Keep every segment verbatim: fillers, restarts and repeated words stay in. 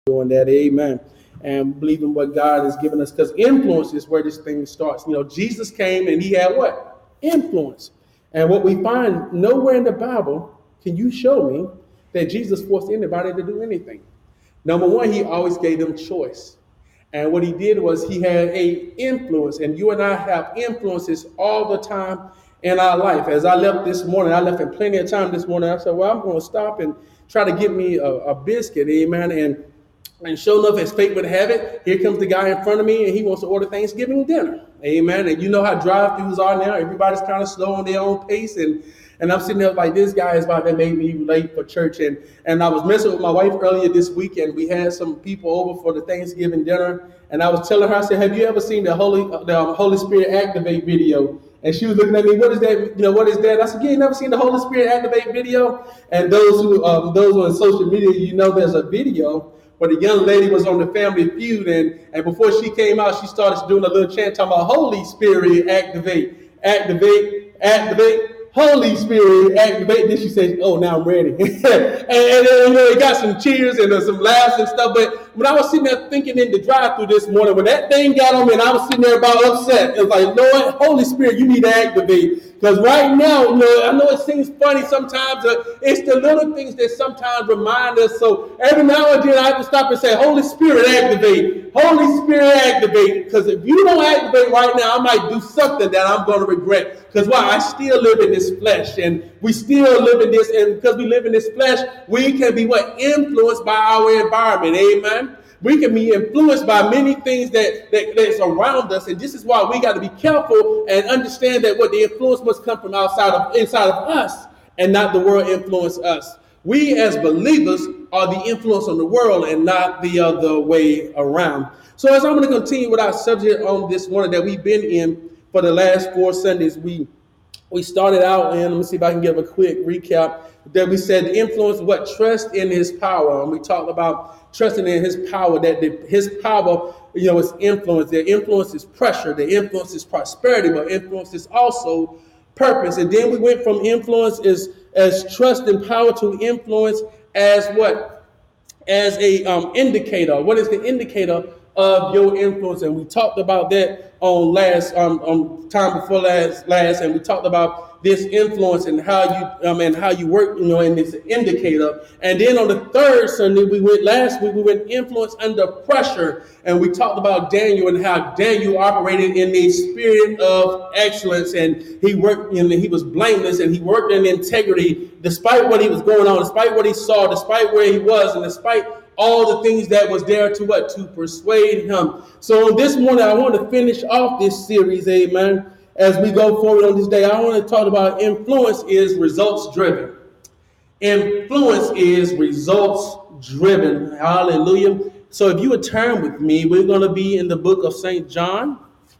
doing that. Amen. And believing what God has given us, because influence is where this thing starts. You know, Jesus came and he had what? Influence. And what we find nowhere in the Bible can you show me that Jesus forced anybody to do anything. Number one, he always gave them choice. And what he did was he had a influence, and you and I have influences all the time in our life. As I left this morning, I left in plenty of time this morning. I said, well, I'm going to stop and try to get me a, a biscuit, amen. And and sure enough, as fate would have it, here comes the guy in front of me, and he wants to order Thanksgiving dinner. Amen. And you know how drive-thrus are now. Everybody's kind of slow on their own pace. And and I'm sitting there like, this guy is about to make me late for church. And, and I was messing with my wife earlier this weekend. We had some people over for the Thanksgiving dinner. And I was telling her, I said, have you ever seen the Holy the Holy Spirit Activate video? And she was looking at me, what is that? You know, what is that? I said, you ain't never seen the Holy Spirit Activate video? And those who um, those who are on social media, you know there's a video where the young lady was on the Family Feud, and, and before she came out, she started doing a little chant talking about Holy Spirit activate, activate, activate, Holy Spirit activate. Then she said, oh, now I'm ready. and, and then, you know, it got some cheers and uh, some laughs and stuff. But when I was sitting there thinking in the drive-thru this morning, when that thing got on me and I was sitting there about upset, it was like, Lord, Holy Spirit, you need to activate. Because right now, you know, I know it seems funny sometimes. Uh, it's the little things that sometimes remind us. So every now and then I have to stop and say, Holy Spirit, activate. Holy Spirit, activate. Because if you don't activate right now, I might do something that I'm going to regret. Because why? I still live in this flesh. And we still live in this. And because we live in this flesh, we can be what? Influenced by our environment. Amen. We can be influenced by many things that, that that's around us, and this is why we got to be careful and understand that what the influence must come from outside of inside of us, and not the world influence us. We as believers are the influence on the world, and not the other way around. So, as I'm going to continue with our subject on this morning that we've been in for the last four Sundays, we we started out, and let me see if I can give a quick recap. That we said the influence, what? Trust in his power. And we talked about trusting in his power, that the, his power, you know, is influence. The influence is pressure. The influence is prosperity, but influence is also purpose. And then we went from influence is as trust and power to influence as what? As a um, indicator. What is the indicator of your influence? And we talked about that on last um, um time before last last, and we talked about this influence and how you um and how you work, you know, in this indicator. And then on the third Sunday, we went last week, we went influence under pressure, and we talked about Daniel and how Daniel operated in the spirit of excellence, and he worked, and he was blameless, and he worked in integrity despite what he was going on, despite what he saw, despite where he was, and despite all the things that was there to what? To persuade him. So this morning, I want to finish off this series, amen. As we go forward on this day, I want to talk about influence is results driven. Influence is results driven. Hallelujah. So if you would turn with me, we're going to be in the book of Saint John.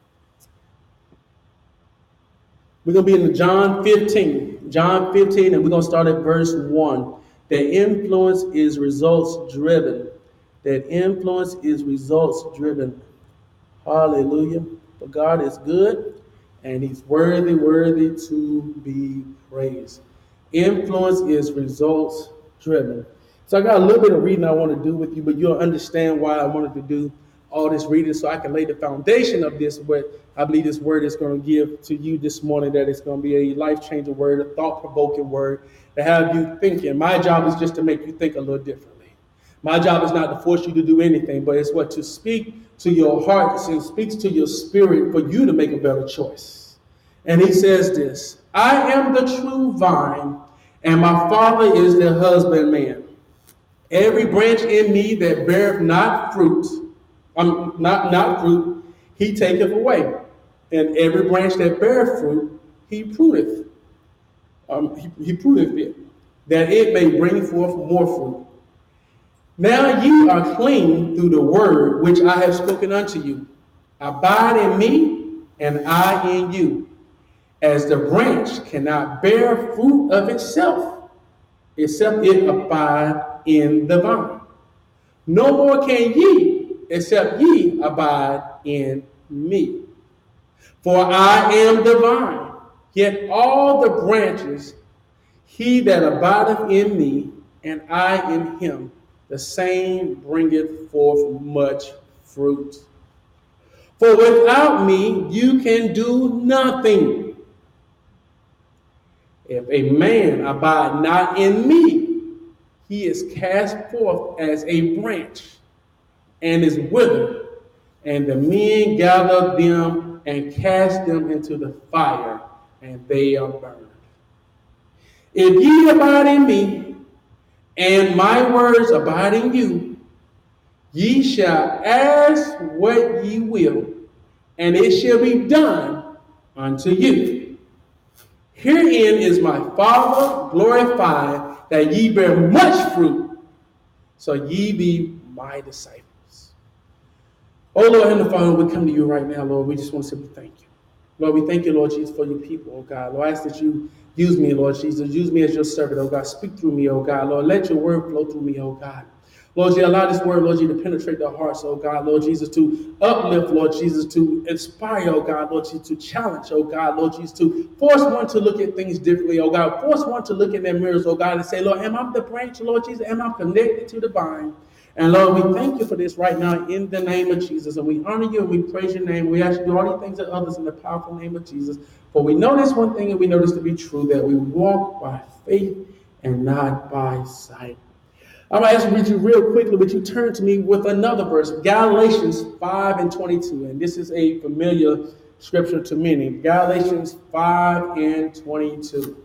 We're going to be in John fifteen. John fifteen, and we're going to start at verse one. That influence is results driven. That influence is results driven. Hallelujah. But God is good, and he's worthy, worthy to be praised. Influence is results driven. So I got a little bit of reading I want to do with you, but you'll understand why I wanted to do all this reading, so I can lay the foundation of this, what I believe this word is going to give to you this morning, that it's going to be a life-changing word, a thought-provoking word, to have you thinking. My job is just to make you think a little differently. My job is not to force you to do anything, but it's what? To speak to your heart and speaks to your spirit for you to make a better choice. And he says this: I am the true vine, and my Father is the husbandman. Every branch in me that beareth not fruit, um, not not fruit, he taketh away. And every branch that beareth fruit, he pruneth. Um, he, he pruneth it, that it may bring forth more fruit. Now ye are clean through the word which I have spoken unto you. Abide in me, and I in you. As the branch cannot bear fruit of itself, except it abide in the vine. No more can ye, except ye abide in me. For I am the vine, yet all the branches, he that abideth in me, and I in him, the same bringeth forth much fruit. For without me you can do nothing. If a man abide not in me, he is cast forth as a branch and is withered, and the men gather them and cast them into the fire, and they are burned. If ye abide in me, and my words abide in you, ye shall ask what ye will, and it shall be done unto you. Herein is my Father glorified, that ye bear much fruit, so ye be my disciples. Oh Lord, Heavenly Father, we come to you right now, Lord. We just want to say thank you. Lord, we thank you, Lord Jesus, for your people, oh God. Lord, I ask that you use me, Lord Jesus. Use me as your servant, oh God. Speak through me, oh God. Lord, let your word flow through me, oh God. Lord, you allow this word, Lord, you to penetrate their hearts, oh God, Lord Jesus, to uplift, Lord Jesus, to inspire, oh God, Lord Jesus, to challenge, oh God, Lord Jesus, to force one to look at things differently, oh God, force one to look in their mirrors, oh God, and say, Lord, am I the branch, Lord Jesus, am I connected to the vine? And Lord, we thank you for this right now in the name of Jesus, and we honor you and we praise your name. We ask you to do all these things and others in the powerful name of Jesus, for we know this one thing and we know this to be true, that we walk by faith and not by sight. I'm going to ask you to read you real quickly, but you turn to me with another verse, Galatians five and twenty-two. And this is a familiar scripture to many. Galatians five and twenty-two.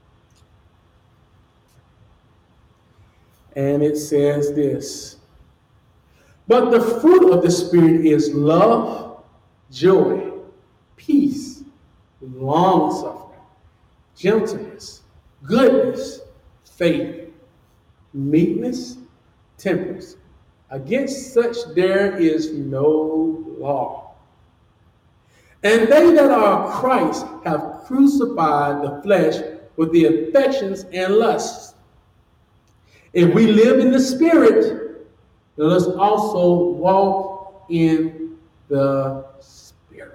And it says this: but the fruit of the Spirit is love, joy, peace, long-suffering, gentleness, goodness, faith, meekness, temperance. Against such there is no law. And they that are Christ have crucified the flesh with the affections and lusts. If we live in the Spirit, let us also walk in the Spirit.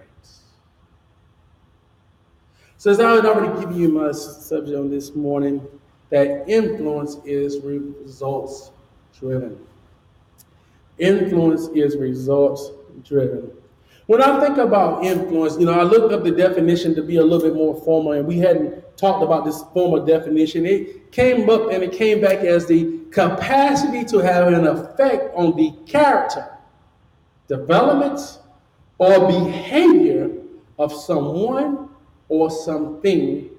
So as I had already given you my subject on this morning, that influence is results driven. Influence is results driven. When I think about influence, you know, I looked up the definition to be a little bit more formal, and we hadn't talked about this formal definition. It came up and it came back as the capacity to have an effect on the character, development, or behavior of someone or something,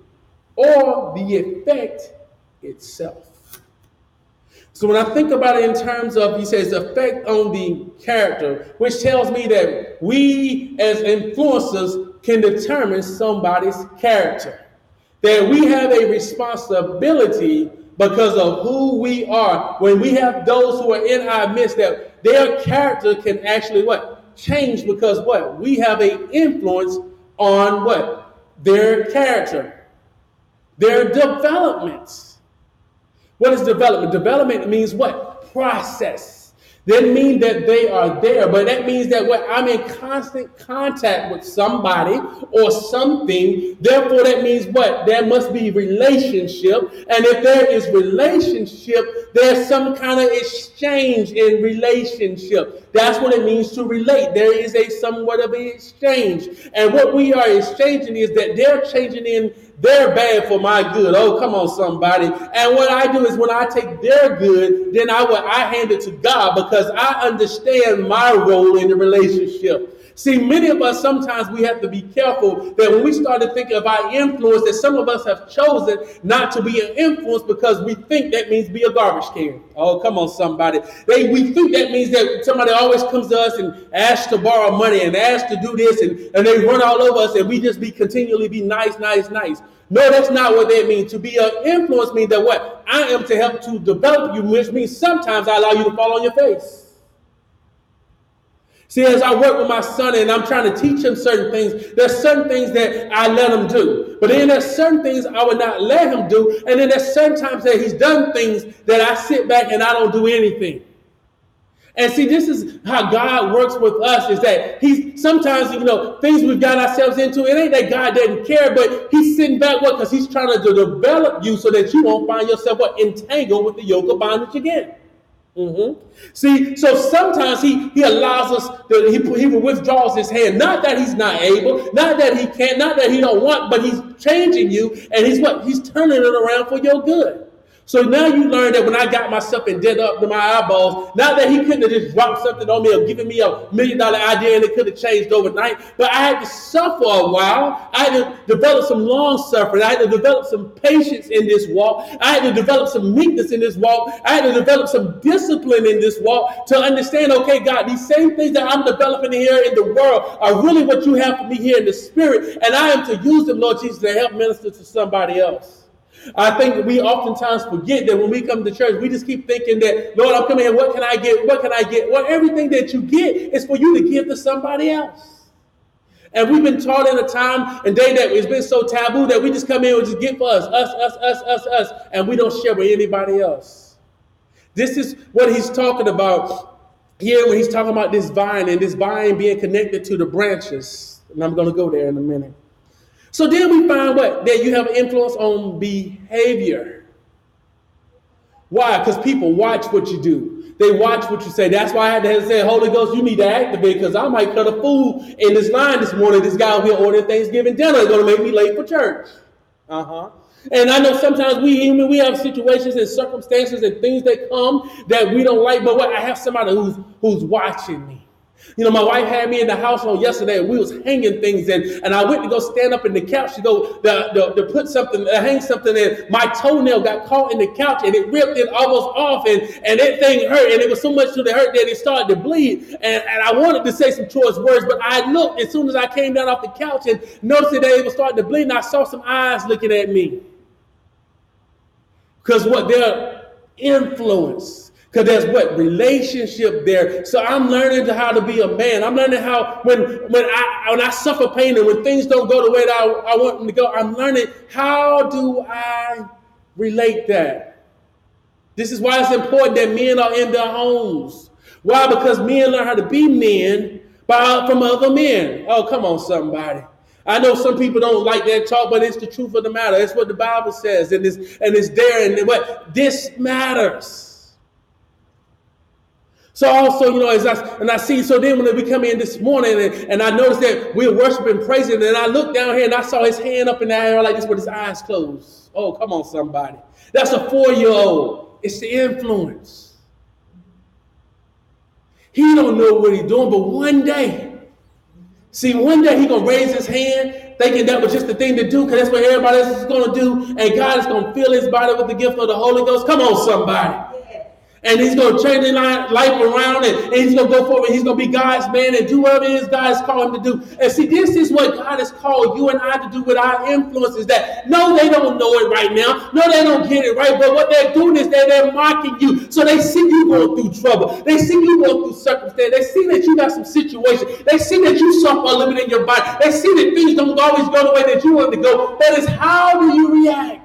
or the effect itself. So when I think about it in terms of, he says, effect on the character, which tells me that we as influencers can determine somebody's character. That we have a responsibility because of who we are. When we have those who are in our midst, that their character can actually what? Change, because what? We have an influence on what? Their character. Their developments. What is development? Development means what? Process. That means that they are there, but that means that what? I'm in constant contact with somebody or something. Therefore, that means what? There must be relationship. And if there is relationship, there's some kind of exchange in relationship. That's what it means to relate. There is a somewhat of an exchange. And what we are exchanging is that they're changing in their bad for my good. Oh, come on, somebody. And what I do is when I take their good, then I will I hand it to God, because I understand my role in the relationship. See, many of us, sometimes we have to be careful that when we start to think of our influence, that some of us have chosen not to be an influence because we think that means be a garbage can. Oh, come on, somebody. They, we think that means that somebody always comes to us and asks to borrow money and asks to do this, and, and they run all over us, and we just be continually be nice, nice, nice. No, that's not what that means. To be an influence means that what? I am to help to develop you, which means sometimes I allow you to fall on your face. See, as I work with my son and I'm trying to teach him certain things, there's certain things that I let him do. But then there's certain things I would not let him do. And then there's certain times that he's done things that I sit back and I don't do anything. And see, this is how God works with us, is that he's sometimes, you know, things we've got ourselves into, it ain't that God doesn't care, but he's sitting back, what? Because he's trying to develop you so that you won't find yourself, what? Entangled with the yoke of bondage again. Mm-hmm. See, so sometimes he he allows us to, he he withdraws his hand. Not that he's not able, not that he can't, not that he don't want, but he's changing you, and he's what he's turning it around for your good. So now you learn that when I got myself in debt up to my eyeballs, not that he couldn't have just dropped something on me or given me a million dollar idea and it could have changed overnight, but I had to suffer a while. I had to develop some long suffering. I had to develop some patience in this walk. I had to develop some meekness in this walk. I had to develop some discipline in this walk to understand, okay, God, these same things that I'm developing here in the world are really what you have for me here in the spirit, and I am to use them, Lord Jesus, to help minister to somebody else. I think we oftentimes forget that when we come to church, we just keep thinking that, Lord, I'm coming here. What can I get? What can I get? Well, everything that you get is for you to give to somebody else. And we've been taught in a time and day that it's been so taboo that we just come in and just get for us, us, us, us, us, us, and we don't share with anybody else. This is what he's talking about here when he's talking about this vine and this vine being connected to the branches. And I'm going to go there in a minute. So then we find what? That you have an influence on behavior. Why? Because people watch what you do. They watch what you say. That's why I had to say, Holy Ghost, you need to activate, because I might cut a fool in this line this morning. This guy over here ordering Thanksgiving dinner is going to make me late for church. Uh-huh. And I know sometimes we human, we have situations and circumstances and things that come that we don't like, but what? I have somebody who's who's watching me. You know, my wife had me in the house on yesterday, and we was hanging things, and, and I went to go stand up in the couch to go to, to, to put something, to hang something in. My toenail got caught in the couch, and it ripped it almost off, and, and that thing hurt, and it was so much to the hurt that it started to bleed. And, and I wanted to say some choice words, but I looked as soon as I came down off the couch and noticed that it was starting to bleed, and I saw some eyes looking at me. Because what? Their influence. Because there's what? Relationship there. So I'm learning to how to be a man. I'm learning how when when I when I suffer pain and when things don't go the way that I, I want them to go, I'm learning how do I relate that. This is why it's important that men are in their homes. Why? Because men learn how to be men by, from other men. Oh, come on, somebody. I know some people don't like that talk, but it's the truth of the matter. It's what the Bible says, and it's and it's there, and what this matters. So also, you know, as I and I see, so then when we come in this morning and, and I noticed that we're worshiping, praising, and I looked down here and I saw his hand up in the air like this with his eyes closed. Oh, come on, somebody. That's a four-year-old. It's the influence. He don't know what he's doing, but one day, see, one day he's going to raise his hand thinking that was just the thing to do because that's what everybody else is going to do, and God is going to fill his body with the gift of the Holy Ghost. Come on, somebody. And he's going to turn his life around, and, and he's going to go forward. He's going to be God's man and do whatever it is God has called him to do. And see, this is what God has called you and I to do with our influences. That no, they don't know it right now. No, they don't get it right. But what they're doing is that they're mocking you. So they see you going through trouble. They see you going through circumstance. They see that you got some situation. They see that you suffer a little bit in your body. They see that things don't always go the way that you want to go. But it's how do you react?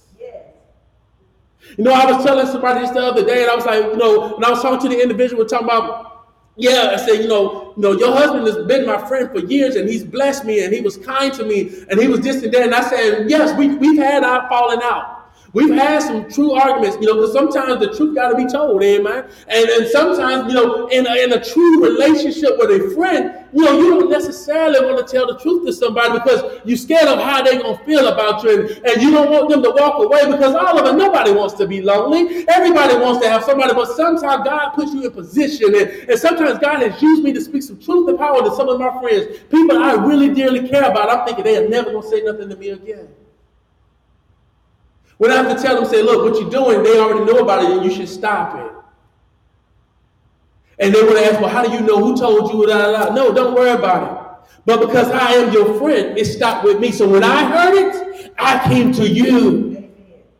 You know, I was telling somebody this the other day, and I was like, you know, when I was talking to the individual, talking about, yeah, I said, you know, you know, your husband has been my friend for years, and he's blessed me, and he was kind to me, and he was this and that. And I said, yes, we, we've had our falling out. We've had some true arguments, you know, because sometimes the truth got to be told, amen. And and sometimes, you know, in a, in a true relationship with a friend, you know, you don't necessarily want to tell the truth to somebody because you're scared of how they're going to feel about you. And, and you don't want them to walk away because all of it, nobody wants to be lonely. Everybody wants to have somebody, but sometimes God puts you in position. And, and sometimes God has used me to speak some truth and power to some of my friends, people I really dearly care about. I'm thinking they are never going to say nothing to me again. When I have to tell them, say, look, what you're doing, they already know about it, and you should stop it. And they would ask, well, how do you know? Who told you? Da, da, da. No, don't worry about it. But because I am your friend, it stopped with me. So when I heard it, I came to you.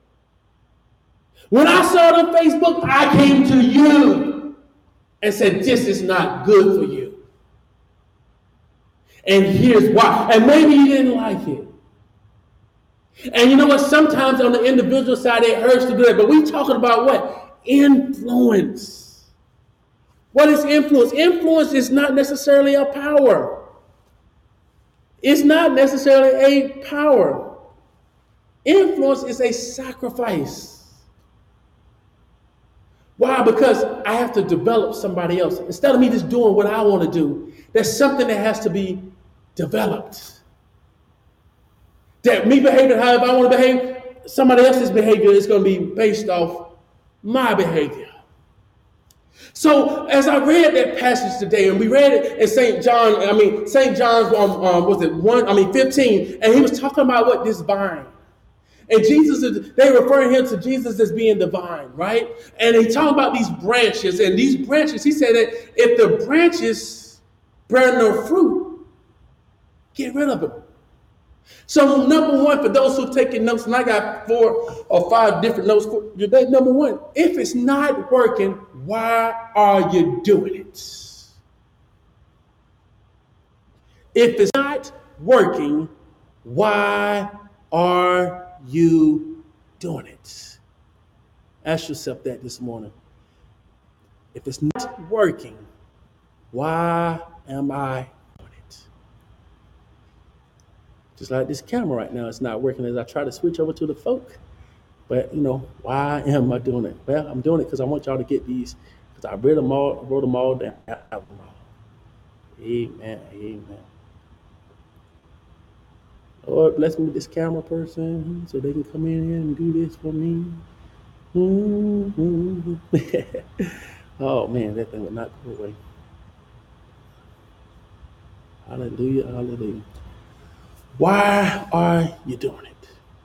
When I saw it on Facebook, I came to you and said, this is not good for you. And here's why. And maybe you didn't like it. And you know what? Sometimes on the individual side, it hurts to do that. But we're talking about what? Influence. What is influence? Influence is not necessarily a power. It's not necessarily a power. Influence is a sacrifice. Why? Because I have to develop somebody else. Instead of me just doing what I want to do, there's something that has to be developed. That me behaving however I want to behave, somebody else's behavior is going to be based off my behavior. So as I read that passage today, and we read it in Saint John, I mean Saint John's, um, um, was it one? I mean fifteen, and he was talking about what this vine, and Jesus, is, they referring him to Jesus as being the vine, right? And he talking about these branches, and these branches, he said that if the branches bear no fruit, get rid of them. So number one, for those who are taking notes, and I got four or five different notes for you today. Number one, if it's not working, why are you doing it? If it's not working, why are you doing it? Ask yourself that this morning. If it's not working, why am I doing it? Just like this camera right now, it's not working as I try to switch over to the folk. But, you know, why am I doing it? Well, I'm doing it because I want y'all to get these, because I read them all, wrote them all down. Amen, amen. Lord, bless me with this camera person so they can come in here and do this for me. Mm-hmm. Oh, man, that thing would not go away. Hallelujah, hallelujah. Why are you doing it?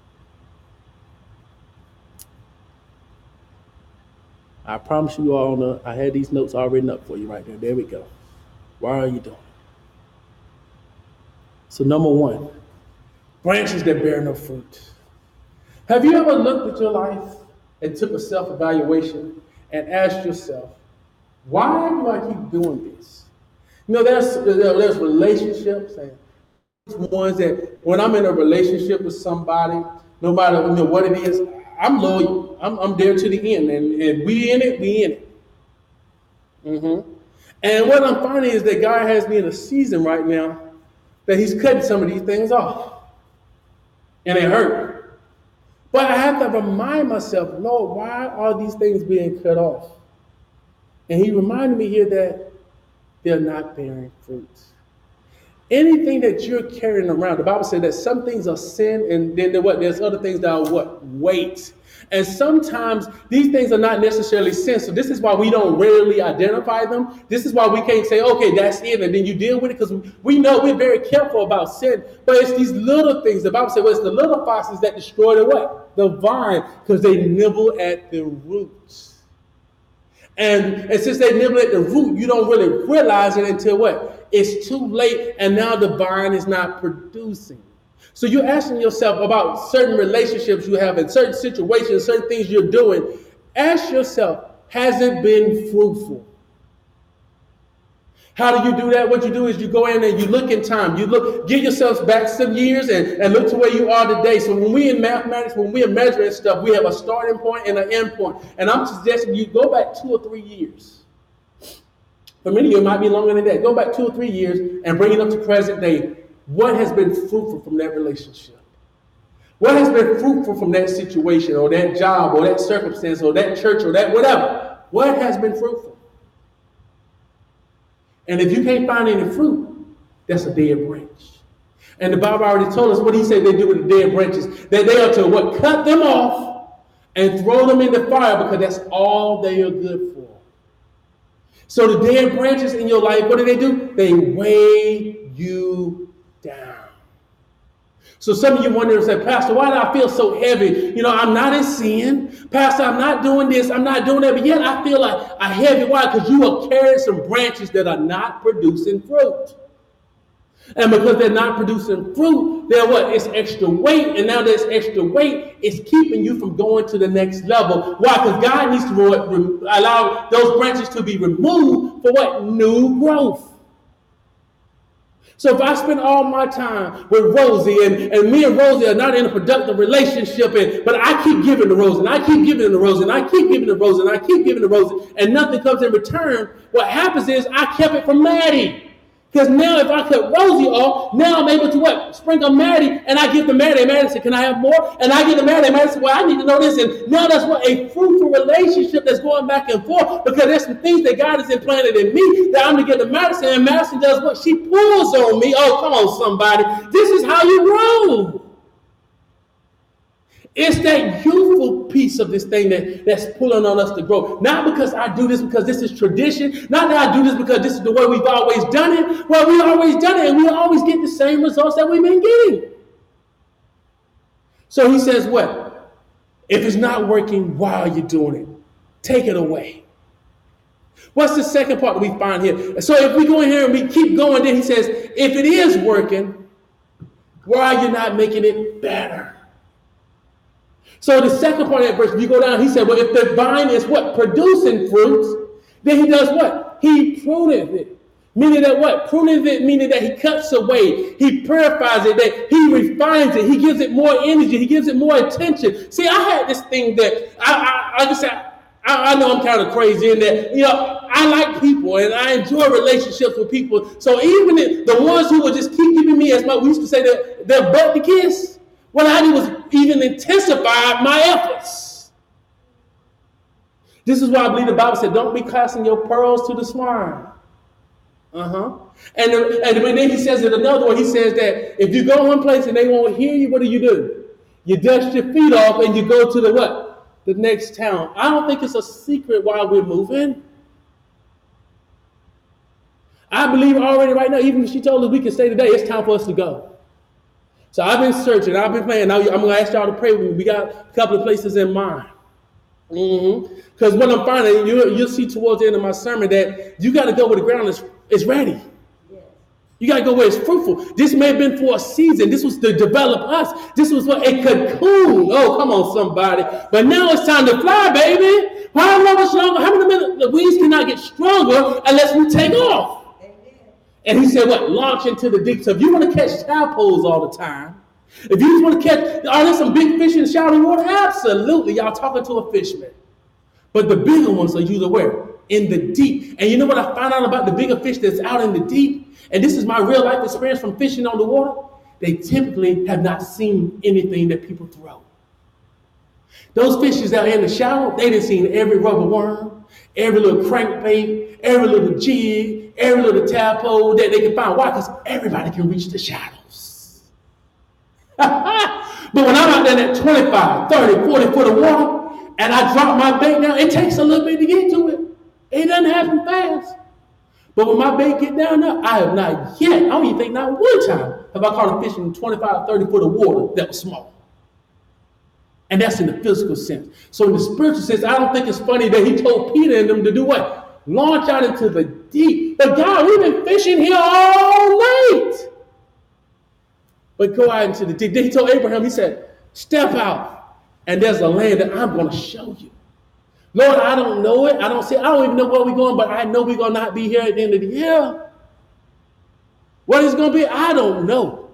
I promise you all, know, I had these notes all written up for you right there. There we go. Why are you doing it? So number one, branches that bear no fruit. Have you ever looked at your life and took a self-evaluation and asked yourself, why do I keep doing this? You know, there's, there's relationships and ones that when I'm in a relationship with somebody, no matter you know, what it is, I'm loyal. I'm, I'm there to the end. And, and we in it, we in it. Mm-hmm. And what I'm finding is that God has me in a season right now that he's cutting some of these things off. And it hurt. But I have to remind myself, Lord, why are these things being cut off? And he reminded me here that they're not bearing fruit. Anything that you're carrying around, the Bible said that some things are sin, and then there, what? There's other things that are what? Weight. And sometimes these things are not necessarily sin. So this is why we don't rarely identify them. This is why we can't say, okay, that's it, and then you deal with it, because we know we're very careful about sin. But it's these little things. The Bible said, well, it's the little foxes that destroy the what? The vine, because they nibble at the roots. And, and since they nibble at the root, you don't really realize it until what? It's too late, and now the vine is not producing. So you're asking yourself about certain relationships you have in certain situations, certain things you're doing. Ask yourself, has it been fruitful? How do you do that? What you do is you go in and you look in time. You look, give yourselves back some years and, and look to where you are today. So when we in mathematics, when we are measuring stuff, we have a starting point and an end point. And I'm suggesting you go back two or three years. For many of you, it might be longer than that. Go back two or three years and bring it up to present day. What has been fruitful from that relationship? What has been fruitful from that situation or that job or that circumstance or that church or that whatever? What has been fruitful? And if you can't find any fruit, that's a dead branch. And the Bible already told us what he said they do with the dead branches. That they are to what? Cut them off and throw them in the fire, because that's all they are good for. So the dead branches in your life, what do they do? They weigh you down. So some of you wonder and say, Pastor, why do I feel so heavy? You know, I'm not in sin. Pastor, I'm not doing this. I'm not doing that. But yet I feel like a heavy. Why? Because you are carrying some branches that are not producing fruit. And because they're not producing fruit, they're what? It's extra weight. And now this extra weight is keeping you from going to the next level. Why? Because God needs to re- allow those branches to be removed for what? New growth. So if I spend all my time with Rosie, and, and me and Rosie are not in a productive relationship, and, but I keep giving to Rosie, and I keep giving to Rosie, and I keep giving to Rosie, and I keep giving to Rosie, and nothing comes in return, what happens is I kept it from Maddie. Because now if I cut Rosie off, now I'm able to what? Sprinkle Maddie, and I give to Maddie, and Maddie said, can I have more? And I give to Maddie, and Maddie said, well, I need to know this. And now that's what a fruitful relationship that's going back and forth, because there's some things that God has implanted in me that I'm going to give to Madison, and Madison does what? She pulls on me. Oh, come on, somebody. This is how you grow. It's that youthful piece of this thing that, that's pulling on us to grow. Not because I do this because this is tradition. Not that I do this because this is the way we've always done it. Well, we've always done it, and we always get the same results that we've been getting. So he says what? If it's not working, why are you doing it? Take it away. What's the second part that we find here? So if we go in here and we keep going, then he says, if it is working, why are you not making it better? So the second part of that verse, if you go down, he said, well, if the vine is what? Producing fruits, then he does what? He pruneth it. Meaning that what? Pruneth it, meaning that he cuts away. He purifies it, that he refines it. He gives it more energy. He gives it more attention. See, I had this thing that, I, I, I just said, I, I know I'm kind of crazy in that, you know, I like people and I enjoy relationships with people. So even if the ones who would just keep giving me, as my, we used to say, that they're butt to kiss, what I did was even intensify my efforts. This is why I believe the Bible said, don't be casting your pearls to the swine. Uh-huh. And, and when then he says it another way, he says that if you go one place and they won't hear you, what do you do? You dust your feet off and you go to the what? The next town. I don't think it's a secret why we're moving. I believe already right now, even if she told us we can stay today, it's time for us to go. So I've been searching. I've been playing. Now I'm going to ask y'all to pray with me. We got a couple of places in mind. Because mm-hmm. what I'm finding, you, you'll see towards the end of my sermon that you got to go where the ground is, is ready. Yes. You got to go where it's fruitful. This may have been for a season. This was to develop us. This was for a cocoon. Oh, come on, somebody. But now it's time to fly, baby. How much longer? How many minutes? The wings cannot get stronger unless we take off. And he said, what? Launch into the deep. So if you want to catch tadpoles all the time, if you just want to catch, are there some big fish in shallow water? Absolutely. Y'all talking to a fisherman. But the bigger ones are usually where? In the deep. And you know what I found out about the bigger fish that's out in the deep? And this is my real life experience from fishing on the water. They typically have not seen anything that people throw. Those fishes that are in the shallow, they done seen every rubber worm, every little crankbait, every little jig, every little tadpole that they can find. Why? Because everybody can reach the shadows. But when I'm out there at twenty-five, thirty, forty foot of water, and I drop my bait down, it takes a little bit to get to it. It doesn't happen fast. But when my bait get down there, I have not yet, I don't even think not one time, have I caught a fish in twenty-five, thirty foot of water that was small. And that's in the physical sense. So in the spiritual sense, I don't think it's funny that he told Peter and them to do what? Launch out into the deep. But God, we've been fishing here all night. But go out into the deep. Then he told Abraham, he said, step out. And there's a land that I'm going to show you. Lord, I don't know it. I don't see, I don't even know where we're going, but I know we're going to not be here at the end of the year. What it's going to be, I don't know.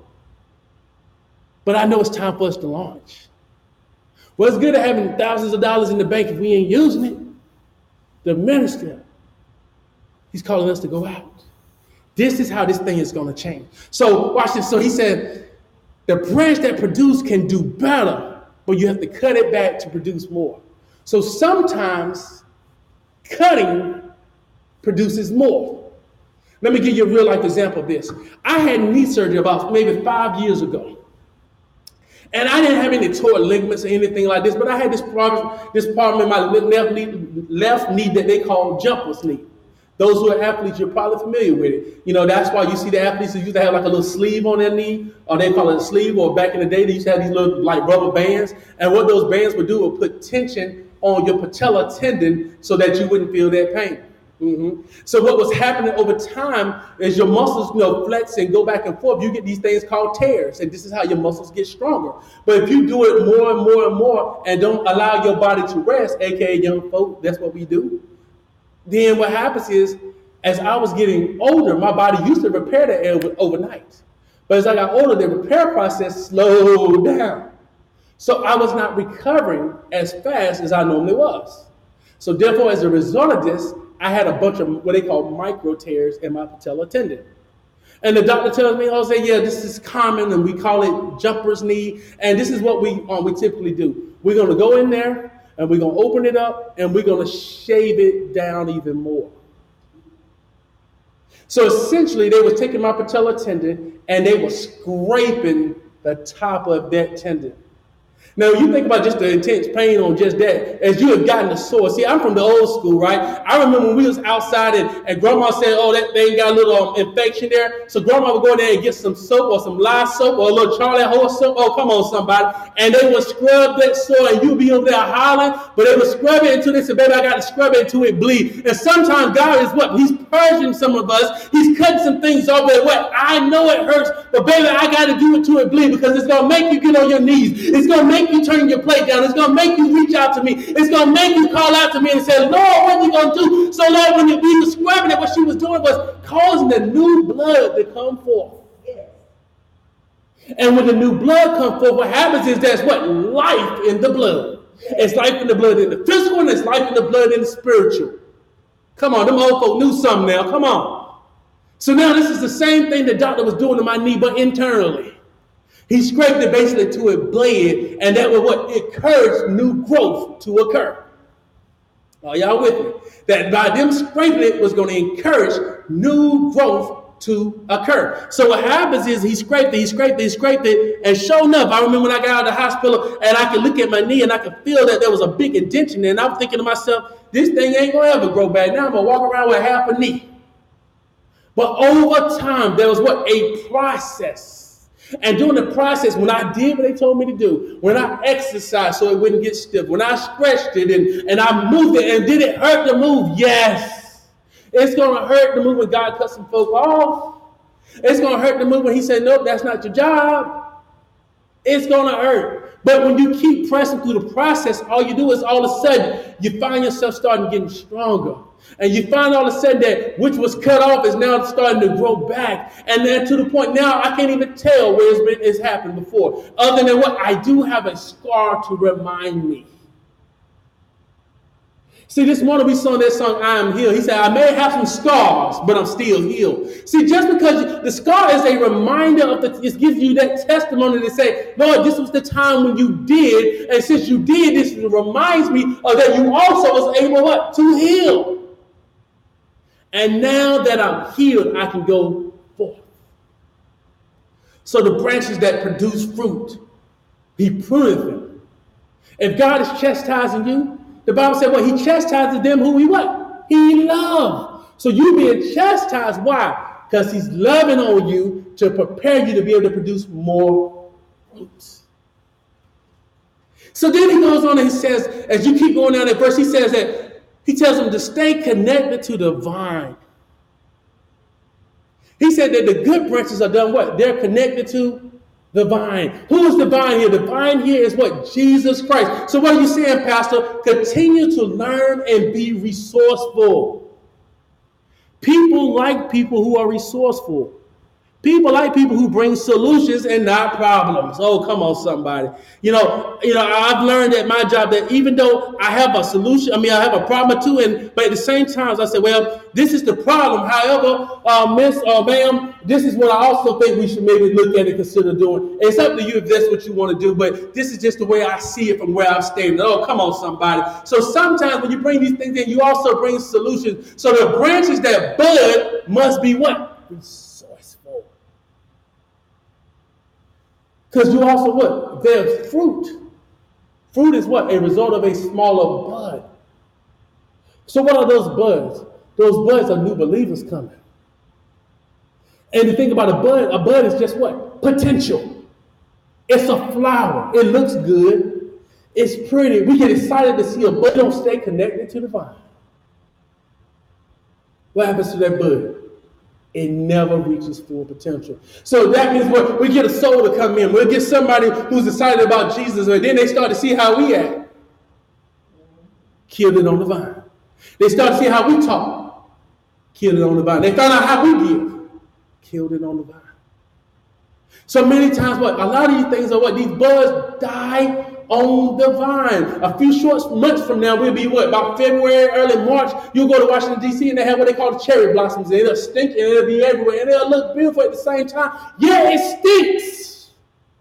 But I know it's time for us to launch. Well, it's good at having thousands of dollars in the bank if we ain't using it. The minister, he's calling us to go out. This is how this thing is going to change. So watch this. So he said, the branch that produce can do better, but you have to cut it back to produce more. So sometimes cutting produces more. Let me give you a real life example of this. I had knee surgery about maybe five years ago. And I didn't have any torn ligaments or anything like this, but I had this problem, this problem in my left knee, left knee that they call jumper's knee. Those who are athletes, you're probably familiar with it. You know, that's why you see the athletes who used to have like a little sleeve on their knee, or they call it a sleeve, or back in the day, they used to have these little like rubber bands. And what those bands would do would put tension on your patella tendon so that you wouldn't feel that pain. Mm-hmm. So what was happening over time is your muscles, you know, flex and go back and forth. You get these things called tears, and this is how your muscles get stronger. But if you do it more and more and more and don't allow your body to rest, aka young folk, that's what we do. Then what happens is, as I was getting older, my body used to repair that over, overnight. But as I got older, the repair process slowed down. So I was not recovering as fast as I normally was. So therefore, as a result of this, I had a bunch of what they call micro tears in my patella tendon. And the doctor tells me, oh, say, yeah, this is common, and we call it jumper's knee. And this is what we um, we typically do. We're going to go in there, and we're going to open it up, and we're going to shave it down even more. So essentially, they were taking my patella tendon, and they were scraping the top of that tendon. Now, you think about just the intense pain on just that, as you have gotten the sore. See, I'm from the old school, right? I remember when we was outside and, and grandma said, oh, that thing got a little um, infection there. So grandma would go in there and get some soap or some lye soap or a little Charlie horse soap. Oh, come on, somebody. And they would scrub that sore, and you'd be over there hollering, but they would scrub it until they said, baby, I got to scrub it until it bleed. And sometimes God is what? He's purging some of us. He's cutting some things off that what? I know it hurts, but baby, I got to do it till it bleed, because it's going to make you get on your knees. It's going to make you turn your plate down. It's going to make you reach out to me. It's going to make you call out to me and say, Lord, what are you going to do? So, Lord, when we were scrubbing it, what she was doing was causing the new blood to come forth. Yes. And when the new blood comes forth, what happens is there's what? Life in the blood. Yes. It's life in the blood in the physical, and it's life in the blood in the spiritual. Come on, them old folk knew something now. Come on. So now this is the same thing the doctor was doing to my knee, but internally. He scraped it basically to it bled, and that was what encouraged new growth to occur. Are y'all with me? That by them scraping it was going to encourage new growth to occur. So what happens is he scraped it, he scraped it, he scraped it, and sure enough, I remember when I got out of the hospital and I could look at my knee and I could feel that there was a big indentation there, and I'm thinking to myself, this thing ain't going to ever grow back. Now I'm going to walk around with half a knee. But over time, there was what? A process. And during the process, when I did what they told me to do, when I exercised so it wouldn't get stiff, when I stretched it and, and I moved it, and did it hurt to move? Yes. It's going to hurt to move when God cut some folk off. It's going to hurt to move when he said, nope, that's not your job. It's going to hurt. But when you keep pressing through the process, all you do is all of a sudden, you find yourself starting getting stronger. And you find all of a sudden that which was cut off is now starting to grow back. And then to the point now, I can't even tell where it's, been, it's happened before. Other than what? I do have a scar to remind me. See, this morning we sung that song, I Am Healed. He said, I may have some scars, but I'm still healed. See, just because the scar is a reminder of the, it gives you that testimony to say, Lord, this was the time when you did. And since you did, this reminds me of that you also was able what? To heal. And now that I'm healed, I can go forth. So the branches that produce fruit, he pruneth them. If God is chastising you, the Bible said, well, he chastises them who he what? He loves. So you being chastised, why? Because he's loving on you to prepare you to be able to produce more fruits. So then he goes on and he says, as you keep going down that verse, he says that he tells them to stay connected to the vine. He said that the good branches are done what? They're connected to the vine. Who is the vine here? The vine here is what? Jesus Christ. So what are you saying, Pastor? Continue to learn and be resourceful. People like people who are resourceful. People like people who bring solutions and not problems. Oh, come on, somebody. You know, you know, I've learned at my job that even though I have a solution, I mean, I have a problem too, and but at the same time, I say, well, this is the problem. However, uh, Miss or uh, ma'am, this is what I also think we should maybe look at and consider doing. It's up to you if that's what you want to do, but this is just the way I see it from where I'm standing. Oh, come on, somebody. So sometimes when you bring these things in, you also bring solutions. So the branches that bud must be what? Because you also what? There's fruit. Fruit is what? A result of a smaller bud. So what are those buds? Those buds are new believers coming. And the thing about a bud, a bud is just what? Potential. It's a flower. It looks good. It's pretty. We get excited to see a bud. Don't stay connected to the vine. What happens to that bud? It never reaches full potential. So that means what? We get a soul to come in. We'll get somebody who's excited about Jesus, and then they start to see how we act. Killed it on the vine. They start to see how we talk. Killed it on the vine. They found out how we give. Killed it on the vine. So many times, what? A lot of these things are what? These buds die on the vine. A few short months from now, we'll be what, about February, early March, you'll go to Washington, D C, and they have what they call the cherry blossoms, and it'll stink, and it'll be everywhere, and it'll look beautiful at the same time. Yeah, it stinks.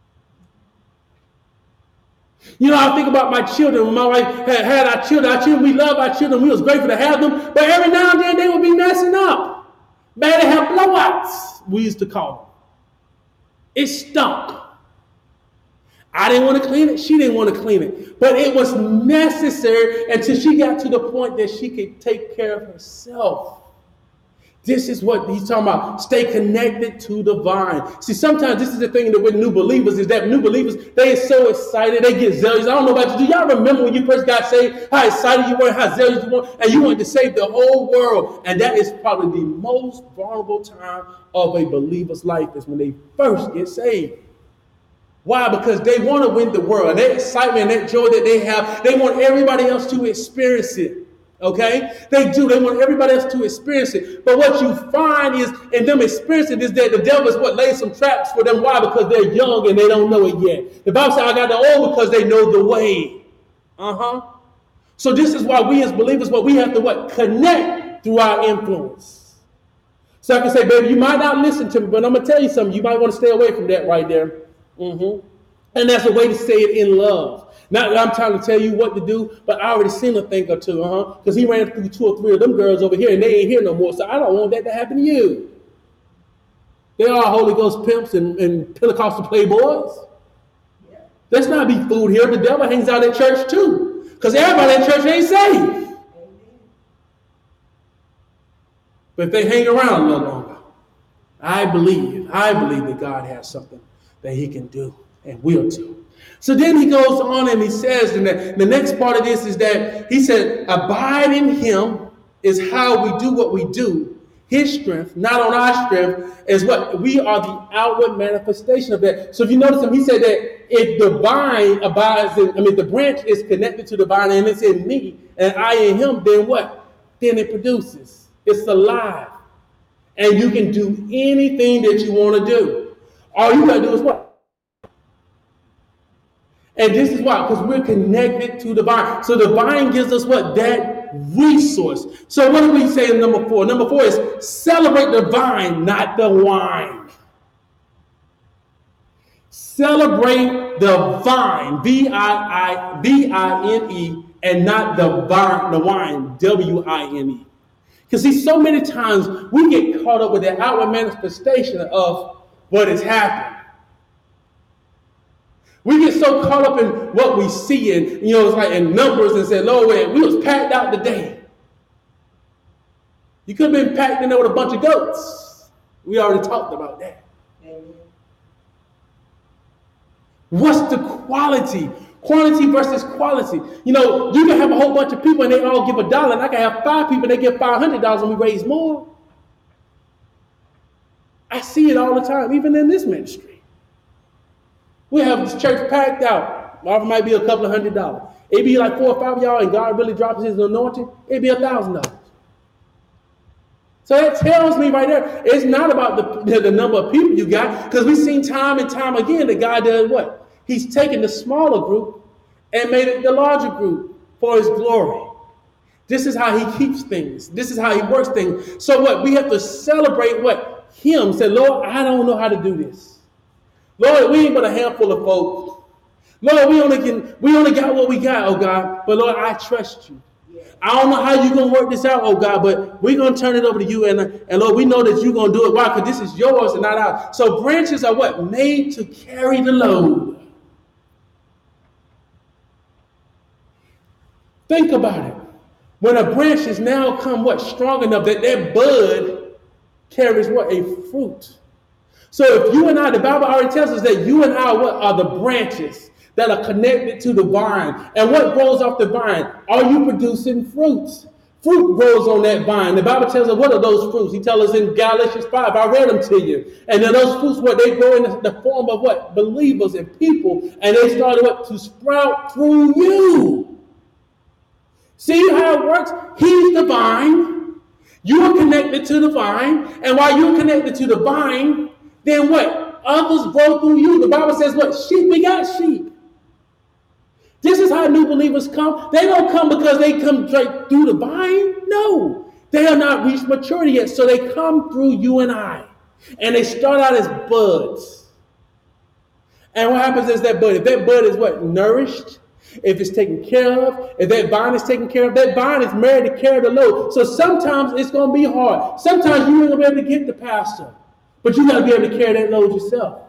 You know, I think about my children. When my wife had, had our children, our children, we love our children. We was grateful to have them, but every now and then they would be messing up. Man, they have blowouts, we used to call them. It stunk. I didn't want to clean it. She didn't want to clean it. But it was necessary until she got to the point that she could take care of herself. This is what he's talking about. Stay connected to the vine. See, sometimes this is the thing that with new believers is that new believers, they are so excited. They get zealous. I don't know about you. Do y'all remember when you first got saved, how excited you were, how zealous you were, and you wanted to save the whole world. And that is probably the most vulnerable time of a believer's life is when they first get saved. Why? Because they want to win the world. And that excitement and that joy that they have, they want everybody else to experience it. Okay? They do. They want everybody else to experience it. But what you find is in them experiencing is that the devil is what lays some traps for them. Why? Because they're young and they don't know it yet. The Bible says, I got the old because they know the way. Uh-huh. So this is why we as believers, what we have to what? Connect through our influence. So I can say, baby, you might not listen to me, but I'm going to tell you something. You might want to stay away from that right there. Mm-hmm. And that's a way to say it in love. Not that I'm trying to tell you what to do, but I already seen a thing or two, uh-huh. Because he ran through two or three of them girls over here, and they ain't here no more. So I don't want that to happen to you. They are Holy Ghost pimps and, and Pentecostal playboys. Yeah. Let's not be fooled here. The devil hangs out at church too. Because everybody at church ain't saved. Amen. But if they hang around a little longer, I believe, I believe that God has something that he can do and will do. So then he goes on and he says, and the, the next part of this is that he said, abide in him is how we do what we do. His strength, not on our strength, is what we are the outward manifestation of that. So if you notice him, he said that if the vine abides in, I mean, the branch is connected to the vine and it's in me and I in him, then what? Then it produces. It's alive. And you can do anything that you want to do. All you got to do is what? And this is why, because we're connected to the vine. So the vine gives us what? That resource. So what do we say in number four? Number four is celebrate the vine, not the wine. Celebrate the vine, V I I V I N E, and not the vine, the wine, W I N E. Because see, so many times we get caught up with the outward manifestation of what has happened. We get so caught up in what we see and, you know, it's like in numbers and say, Lord, we was packed out today. You could have been packed in there with a bunch of goats. We already talked about that. Amen. What's the quality? Quantity versus quality. You know, you can have a whole bunch of people and they all give a dollar, and I can have five people and they give five hundred dollars and we raise more. I see it all the time, even in this ministry. We have this church packed out. Offer might be a couple of hundred dollars. It'd be like four or five of y'all, and God really drops his anointing. It'd be a thousand dollars. So that tells me right there, it's not about the, the number of people you got, because we've seen time and time again that God does what? He's taken the smaller group and made it the larger group for his glory. This is how he keeps things. This is how he works things. So what? We have to celebrate what? Him. Say, Lord, I don't know how to do this. Lord, we ain't but a handful of folks. Lord, we only can, we only got what we got, oh God. But Lord, I trust you. Yeah. I don't know how you're going to work this out, oh God, but we're going to turn it over to you. And, and Lord, we know that you're going to do it. Why? Because this is yours and not ours. So branches are what? Made to carry the load. Think about it. When a branch is now come what? Strong enough that that bud carries what? A fruit. So if you and I, the Bible already tells us that you and I what, are the branches that are connected to the vine. And what grows off the vine? Are you producing fruits? Fruit grows on that vine. The Bible tells us what are those fruits? He tells us in Galatians five. I read them to you. And then those fruits, what they grow in the, the form of what? Believers and people. And they started what? To sprout through you. See how it works? He's the vine. You are connected to the vine. And while you're connected to the vine, then what? Others grow through you. The Bible says what? Sheep begot sheep. This is how new believers come. They don't come because they come straight through the vine. No, they are not reached maturity yet. So they come through you and I. And they start out as buds. And what happens is that bud, if that bud is what? Nourished, if it's taken care of, if that vine is taken care of, that vine is married to carry the load. So sometimes it's going to be hard. Sometimes you ain't going to be able to get the pastor. But you got to be able to carry that load yourself.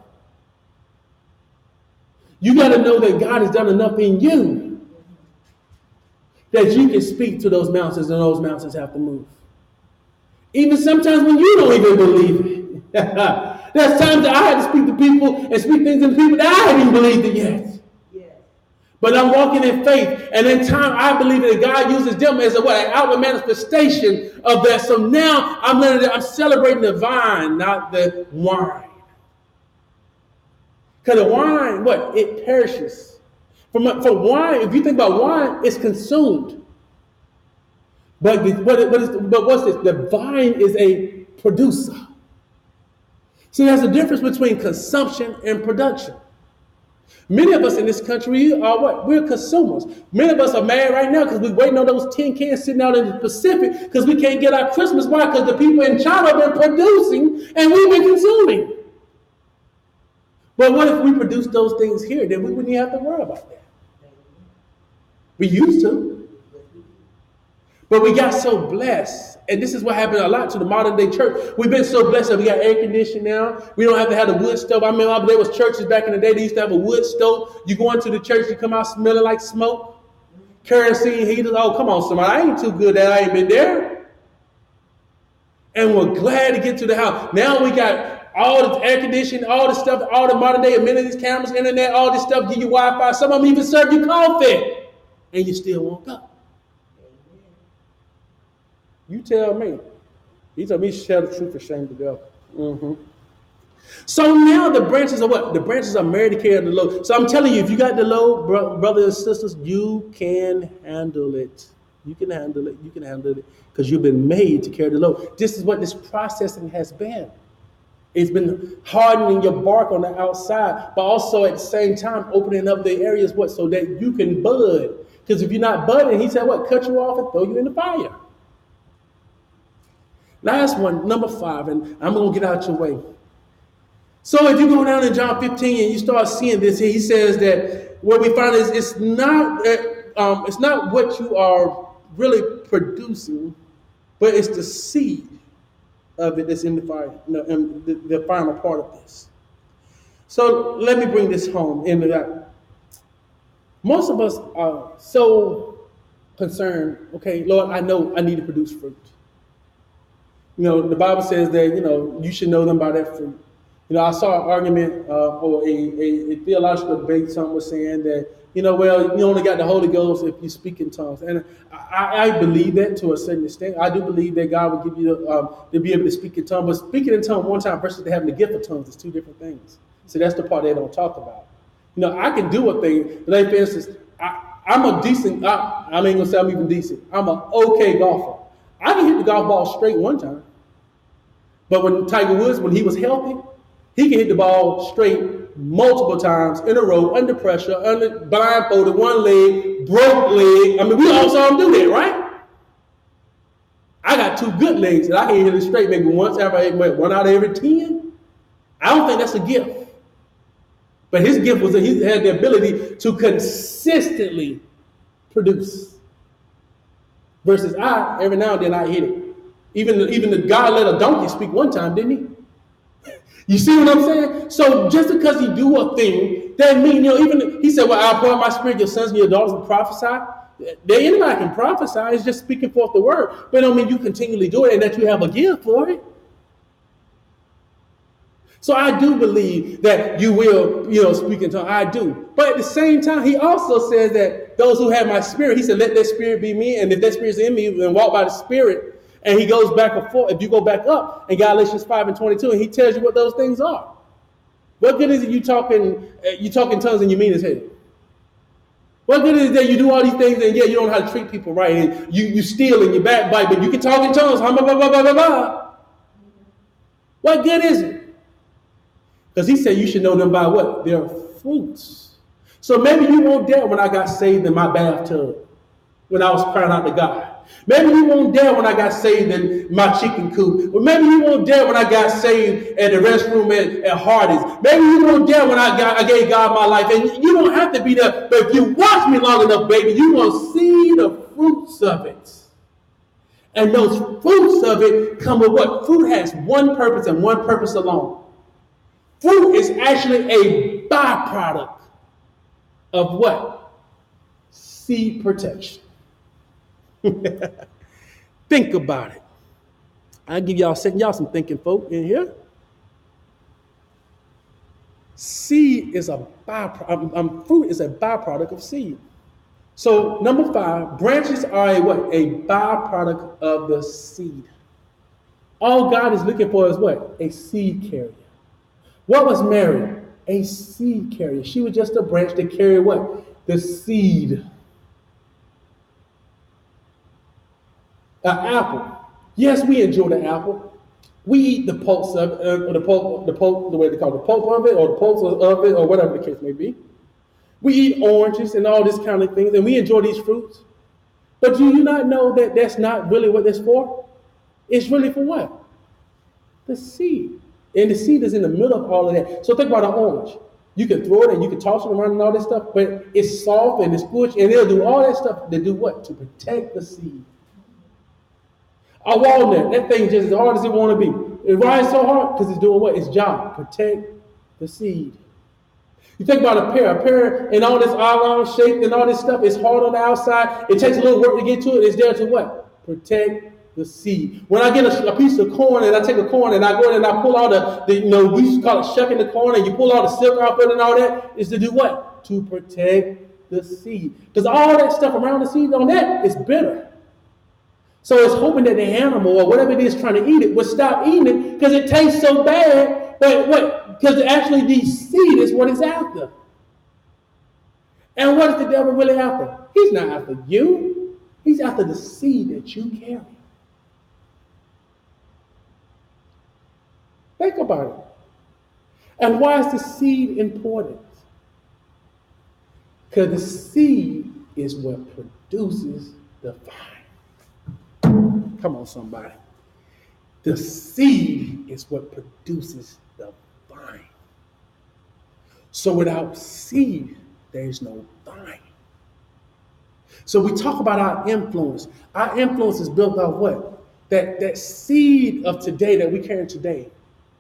You got to know that God has done enough in you that you can speak to those mountains and those mountains have to move. Even sometimes when you don't even believe it. There's times that I had to speak to people and speak things to people that I haven't even believed it yet. Yes. But I'm walking in faith. And in time, I believe that God uses them as a what? An outward manifestation of that. So now I'm learning that I'm celebrating the vine, not the wine. Because the wine, what? It perishes. From, from wine, if you think about wine, it's consumed. But, the, what, what is, but what's this? The vine is a producer. See, there's a difference between consumption and production. Many of us in this country are what? We're consumers. Many of us are mad right now because we're waiting on those tin cans sitting out in the Pacific because we can't get our Christmas. Why? Because the people in China have been producing and we've been consuming. But what if we produce those things here? Then we wouldn't even have to worry about that. We used to. But we got so blessed. And this is what happened a lot to the modern day church. We've been so blessed that we got air conditioning now. We don't have to have the wood stove. I remember there was churches back in the day, they used to have a wood stove. You go into the church, you come out smelling like smoke. Kerosene heaters. Oh, come on, somebody. I ain't too good that I ain't been there. And we're glad to get to the house. Now we got all the air conditioning, all the stuff, all the modern day amenities, cameras, internet, all this stuff, give you Wi-Fi. Some of them even serve you coffee. And you still won't go. You tell me. He told me to tell the truth and shame the devil. Mm-hmm. So now the branches are what? The branches are married to carry the load. So I'm telling you, if you got the load, bro- brothers and sisters, you can handle it. You can handle it. You can handle it because you've been made to carry the load. This is what this processing has been. It's been hardening your bark on the outside, but also at the same time opening up the areas what so that you can bud. Because if you're not budding, he said what? Cut you off and throw you in the fire. Last one, number five, and I'm going to get out your way. So if you go down in John fifteen and you start seeing this, he says that what we find is it's not um, it's not what you are really producing, but it's the seed of it that's in the fire, you know, and the, the final part of this. So let me bring this home into that. Most of us are so concerned, okay, Lord, I know I need to produce fruit. You know, the Bible says that, you know, you should know them by their fruit. You know, I saw an argument uh, or a, a, a theological debate. Someone was saying that, you know, well, you only got the Holy Ghost if you speak in tongues. And I, I believe that to a certain extent. I do believe that God will give you um, to be able to speak in tongues. But speaking in tongues one time versus having the gift of tongues is two different things. So that's the part they don't talk about. You know, I can do a thing. Like, for instance, I, I'm a decent, I, I ain't going to say I'm even decent. I'm an okay golfer. I can hit the golf ball straight one time. But when Tiger Woods, when he was healthy, he can hit the ball straight multiple times in a row, under pressure, under blindfolded, one leg, broke leg. I mean, we all saw him do that, right? I got two good legs that I can hit it straight maybe once every one out of every ten. I don't think that's a gift. But his gift was that he had the ability to consistently produce. Versus I, every now and then I hit it. Even, even the God let a donkey speak one time, didn't he? You see what I'm saying? So just because he do a thing, that mean, you know, even he said, well, I'll pour out my spirit, your sons and your daughters will prophesy. They, anybody can prophesy, it's just speaking forth the word. But I don't mean you continually do it and that you have a gift for it. So I do believe that you will, you know, speak in tongues. I do. But at the same time, he also says that those who have my spirit, he said, let that spirit be me. And if that spirit is in me, then walk by the spirit. And he goes back and forth. If you go back up in Galatians five and twenty-two, and he tells you what those things are. What good is it you talking, you talking tongues and you mean as hell? What good is it that you do all these things and yeah, you don't know how to treat people right, and you, you steal and you backbite, but you can talk in tongues. Blah, blah, blah, blah, blah, blah. What good is it? Because he said you should know them by what? Their fruits. So maybe you weren't there when I got saved in my bathtub, when I was crying out to God. Maybe you weren't there when I got saved in my chicken coop. Or maybe you weren't there when I got saved at the restroom at, at Hardee's. Maybe you weren't there when I got I gave God my life. And you don't have to be there. But if you watch me long enough, baby, you're going to see the fruits of it. And those fruits of it come with what? Fruit has one purpose and one purpose alone. Fruit is actually a byproduct of what? Seed protection. Think about it. I'll give y'all a second. Y'all some thinking folk in here. Seed is a byproduct. Um, um, fruit is a byproduct of seed. So number five, branches are a what? A byproduct of the seed. All God is looking for is what? A seed carrier. What was Mary? A seed carrier. She was just a branch that carried what? The seed. An apple. Yes, we enjoy the apple. We eat the pulps of it, uh, or the pulp, the pulp, the way they call it, the pulp of it, or the pulps of it, or whatever the case may be. We eat oranges and all this kind of things, and we enjoy these fruits. But do you not know that that's not really what it's for? It's really for what? The seed. And the seed is in the middle of all of that. So think about an orange. You can throw it and you can toss it around and all this stuff, but it's soft and it's squishy, and it'll do all that stuff to do what? To protect the seed. A walnut, that thing just as hard as it want to be. It rises so hard because it's doing what? Its job. Protect the seed. You think about a pear. A pear and all this oblong shape and all this stuff is hard on the outside. It takes a little work to get to it. It's there to what? Protect the seed. When I get a, a piece of corn and I take a corn and I go in and I pull out the, the, you know, we used to call it shucking the corn, and you pull all the silk off it and all that, is to do what? To protect the seed. Because all that stuff around the seed on that is bitter. So it's hoping that the animal or whatever it is trying to eat it will stop eating it because it tastes so bad. But what? Because actually the seed is what it's after. And what is the devil really after? He's not after you. He's after the seed that you carry. Think about it. And why is the seed important? Because the seed is what produces the vine. Come on, somebody. The seed is what produces the vine. So without seed, there's no vine. So we talk about our influence. Our influence is built off what? That, that seed of today that we carry today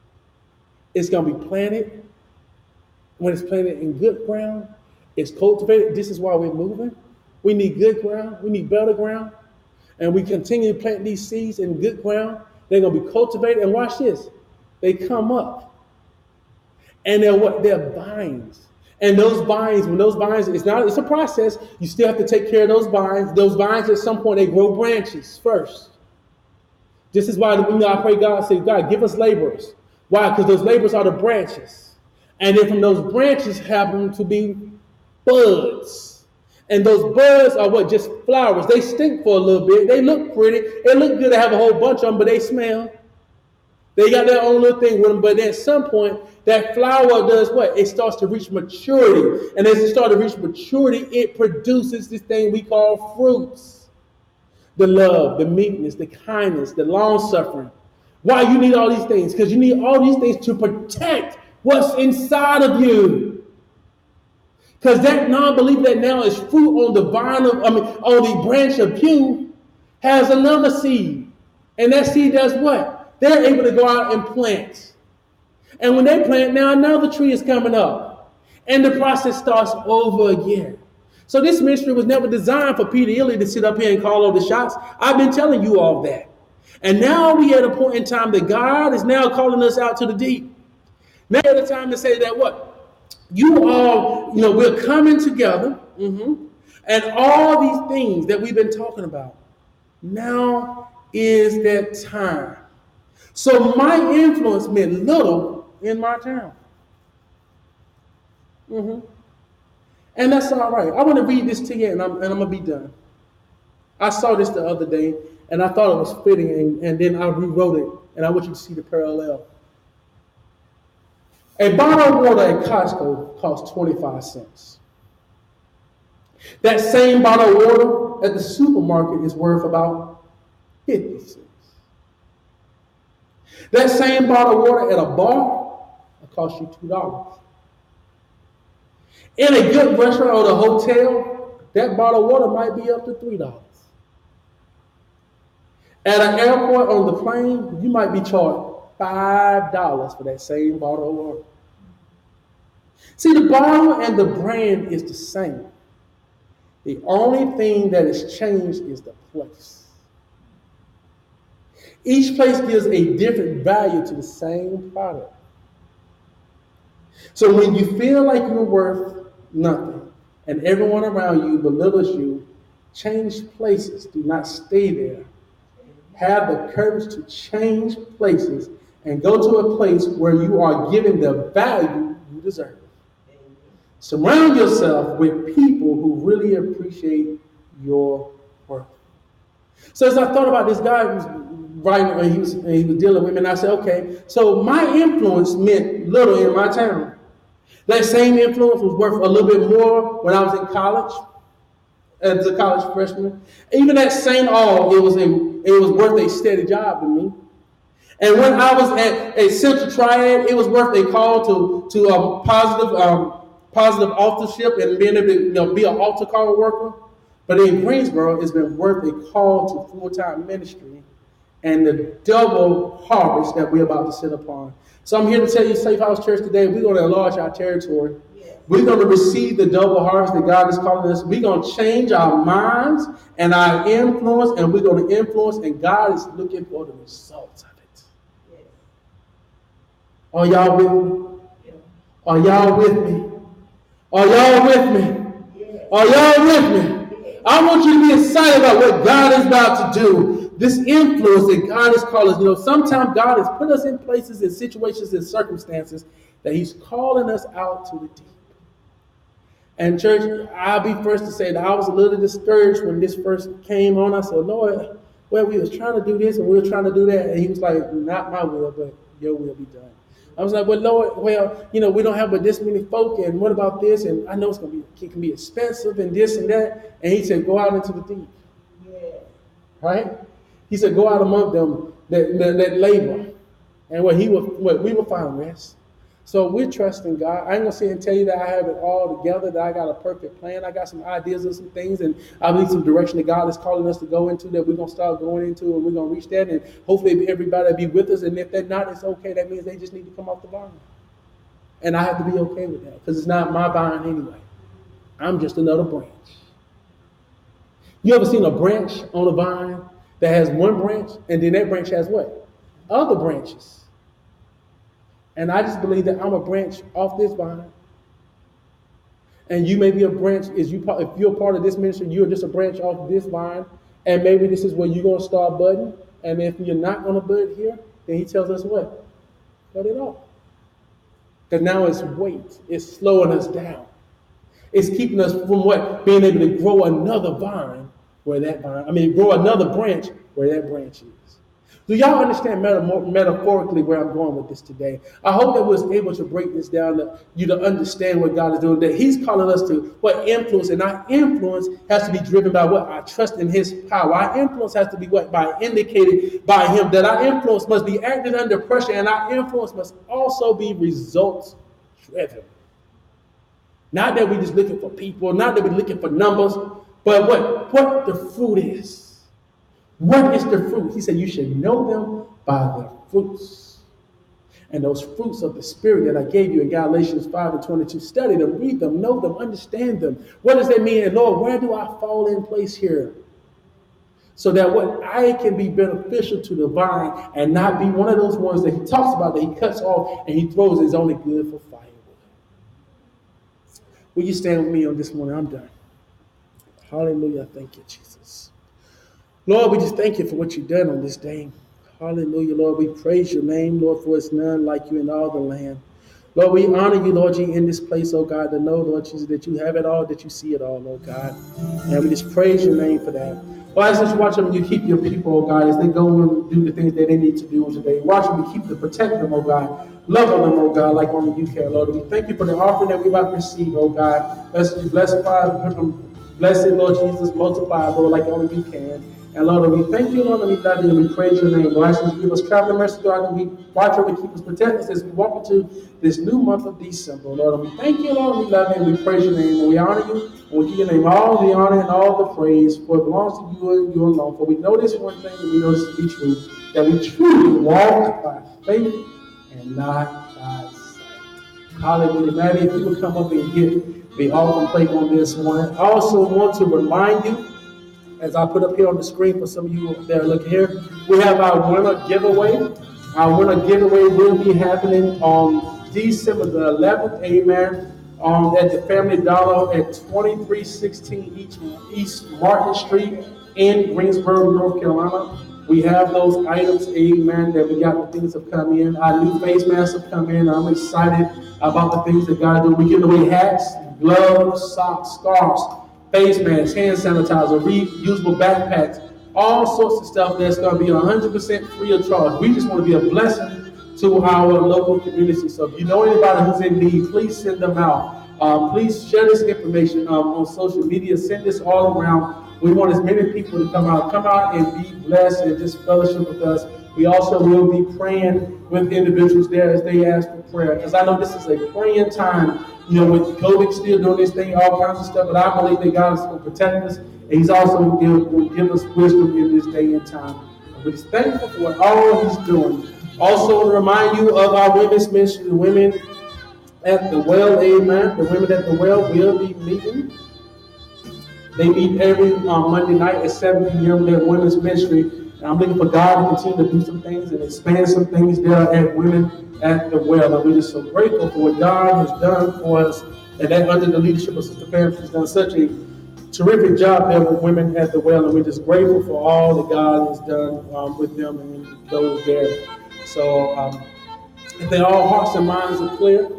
is going to be planted. When it's planted in good ground, it's cultivated. This is why we're moving. We need good ground. We need better ground. And we continue to plant these seeds in good ground. They're going to be cultivated. And watch this. They come up. And they're what? They're vines. And those vines, when those vines, it's not, it's a process. You still have to take care of those vines. Those vines, at some point, they grow branches first. This is why, you know, I pray God, say, God, give us laborers. Why? Because those laborers are the branches. And then from those branches happen to be buds. And those buds are what? Just flowers. They stink for a little bit. They look pretty. They look good to have a whole bunch of them, but they smell. They got their own little thing with them. But at some point, that flower does what? It starts to reach maturity. And as it starts to reach maturity, it produces this thing we call fruits. The love, the meekness, the kindness, the long-suffering. Why you need all these things? Because you need all these things to protect what's inside of you. Because that non-belief that now is fruit on the vine of, I mean, on the branch of you has another seed. And that seed does what? They're able to go out and plant. And when they plant, now another tree is coming up. And the process starts over again. So this ministry was never designed for Peter Illy to sit up here and call all the shots. I've been telling you all that. And now we at a point in time that God is now calling us out to the deep. Now at the time to say that what? You all, you know, we're coming together, mm-hmm, and all these things that we've been talking about. Now is that time. So my influence meant little in my town. Mm-hmm. And that's all right. I want to read this to you, and I'm, and I'm going to be done. I saw this the other day, and I thought it was fitting, and, and then I rewrote it, and I want you to see the parallel. A bottle of water at Costco costs twenty-five cents. That same bottle of water at the supermarket is worth about fifty cents. That same bottle of water at a bar will cost you two dollars. In a good restaurant or a hotel, that bottle of water might be up to three dollars. At an airport on the plane, you might be charged five dollars for that same bottle of water. See, the bottle and the brand is the same. The only thing that has changed is the place. Each place gives a different value to the same product. So when you feel like you're worth nothing and everyone around you belittles you, change places. Do not stay there. Have the courage to change places and go to a place where you are given the value you deserve. Surround yourself with people who really appreciate your work. So as I thought about this guy who was writing, and he was, and he was dealing with me, and I said, okay, so my influence meant little in my town. That same influence was worth a little bit more when I was in college, as a college freshman. Even that same all, it was a, it was worth a steady job to me. And when I was at a Central Triad, it was worth a call to to a positive. Um, positive authorship and being able to, you know, be an altar call worker. But in Greensboro, it's been worth a call to full-time ministry and the double harvest that we're about to sit upon. So I'm here to tell you, Safe House Church, today, we're going to enlarge our territory. Yeah. We're going to receive the double harvest that God is calling us. We're going to change our minds and our influence, and we're going to influence, and God is looking for the results of it. Yeah. Are y'all with me? Yeah. Are y'all with me? Are y'all with me? Are y'all with me? I want you to be excited about what God is about to do. This influence that God is calling us. You know, sometimes God has put us in places and situations and circumstances that He's calling us out to the deep. And church, I'll be first to say that I was a little discouraged when this first came on. I said, Lord, well, we was trying to do this and we were trying to do that. And He was like, not my will, but your will be done. I was like, well, Lord, well, you know, we don't have but this many folk, and what about this? And I know it's going to be, it can be expensive and this and that. And He said, go out into the deep. Yeah. Right? He said, go out among them that, that, that labor. And what he will, what we will find rest. So we're trusting God. I ain't going to sit and tell you that I have it all together, that I got a perfect plan. I got some ideas of some things, and I believe some direction that God is calling us to go into that we're going to start going into, and we're going to reach that, and hopefully everybody will be with us. And if they're not, it's okay. That means they just need to come off the vine. And I have to be okay with that because it's not my vine anyway. I'm just another branch. You ever seen a branch on a vine that has one branch, and then that branch has what? Other branches. And I just believe that I'm a branch off this vine. And you may be a branch, is you if you're part of this ministry, you're just a branch off this vine. And maybe this is where you're going to start budding. And if you're not going to bud here, then He tells us what? Cut it off. Because now it's weight. It's slowing us down. It's keeping us from what? Being able to grow another vine where that vine, I mean, grow another branch where that branch is. Do y'all understand metaphorically where I'm going with this today? I hope that we're able to break this down to you to understand what God is doing, that He's calling us to what influence, and our influence has to be driven by what? Our trust in His power. Our influence has to be what? By indicated by Him, that our influence must be acted under pressure, and our influence must also be results driven. Not that we're just looking for people, not that we're looking for numbers, but what? What the fruit is. What is the fruit? He said, you should know them by their fruits. And those fruits of the Spirit that I gave you in Galatians five and twenty-two, study them, read them, know them, understand them. What does that mean? And Lord, where do I fall in place here? So that what I can be beneficial to the vine and not be one of those ones that He talks about, that He cuts off and He throws is only good for firewood. Will you stand with me on this morning? I'm done. Hallelujah. Thank you, Jesus. Lord, we just thank you for what you've done on this day. Hallelujah, Lord. We praise your name, Lord, for it's none like you in all the land. Lord, we honor you, Lord, you in this place, oh God, to know, Lord Jesus, that you have it all, that you see it all, oh God. And we just praise your name for that. Lord, as you watch them, you keep your people, oh God, as they go and do the things that they need to do today. Watch them, you keep them, protect them, oh God. Love on them, oh God, like only you can, Lord. We thank you for the offering that we're about to receive, oh God. Bless, bless, Father, Bless it, Lord Jesus. Multiply, Lord, like only you can. And Lord, we thank you, Lord, and we love you, and we praise your name. Lord, as you give us traveling mercy throughout the week, watch over, keep us, protect us as we walk into this new month of December. Lord, and we thank you, Lord, and we love you, and we praise your name, and we honor you, and we give your name all the honor and all the praise, for it belongs to you and you alone. For we know this one thing, and we know this to be true, that we truly walk by faith and not by sight. Hallelujah. Man, if you would come up and get the offering plate on this morning. I also want to remind you, as I put up here on the screen for some of you that are looking here, we have our winter giveaway. Our winter giveaway will be happening on December the eleventh, amen, um, at the Family Dollar at twenty-three sixteen East, East Market Street in Greensboro, North Carolina. We have those items, amen, that we got the things have come in. Our new face masks have come in. I'm excited about the things that God do. We're giving away hats, gloves, socks, scarves, face masks, hand sanitizer, reusable backpacks, all sorts of stuff that's going to be one hundred percent free of charge. We just want to be a blessing to our local community. So if you know anybody who's in need, please send them out. Um, please share this information um, on social media. Send this all around. We want as many people to come out. Come out and be blessed and just fellowship with us. We also will be praying with individuals there as they ask for prayer. Because I know this is a praying time, you know, with COVID still doing this thing, all kinds of stuff. But I believe that God is going to protect us. And He's also going to give us wisdom in this day and time. And we're just thankful for what all He's doing. Also, to remind you of our women's ministry, the women at the well, amen. The women at the well will be meeting. They meet every um, Monday night at seven p.m. Their women's ministry. And I'm looking for God to continue to do some things and expand some things there at Women at the Well. And we're just so grateful for what God has done for us. And that under the leadership of Sister Pam, she's done such a terrific job there with Women at the Well. And we're just grateful for all that God has done um, with them and those there. So um, if their all hearts and minds are clear,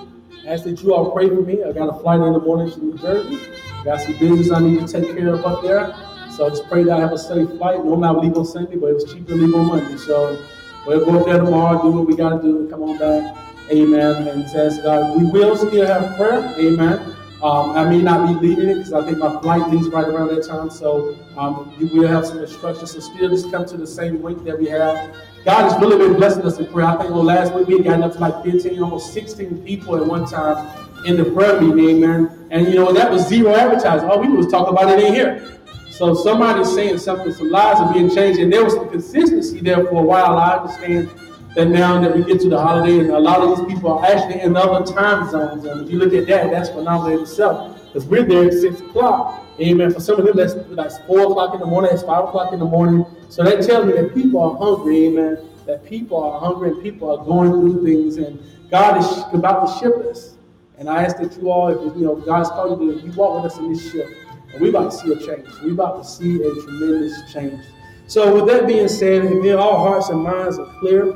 I ask that you all pray for me. I got a flight in the morning to New Jersey. Got some business I need to take care of up there. So just pray that I have a safe flight. Normally I would leave on Sunday, but it was cheaper to leave on Monday. So we'll go up there tomorrow, do what we got to do, and come on back. Amen. And says God, we will still have prayer. Amen. Um, I may not be leading it because I think my flight leaves right around that time. So um, we will have some instructions. So still just come to the same link that we have. God has really been blessing us in prayer. I think well, last week we got up to like fifteen, almost sixteen people at one time in the prayer meeting, amen. And you know, that was zero advertising. All we do was talk about it in here. So somebody's saying something, some lives are being changed, and there was some consistency there for a while. I understand that now that we get to the holiday, and a lot of these people are actually in other time zones. And if you look at that, that's phenomenal in itself. Because we're there at six o'clock. Amen. For some of them, that's like four o'clock in the morning, it's five o'clock in the morning. So that tells me that people are hungry, amen. That people are hungry and people are going through things, and God is about to ship us. And I ask that you all, if you know, God's called you to, you walk with us in this ship. And we're about to see a change. We're about to see a tremendous change. So with that being said, if all hearts and minds are clear,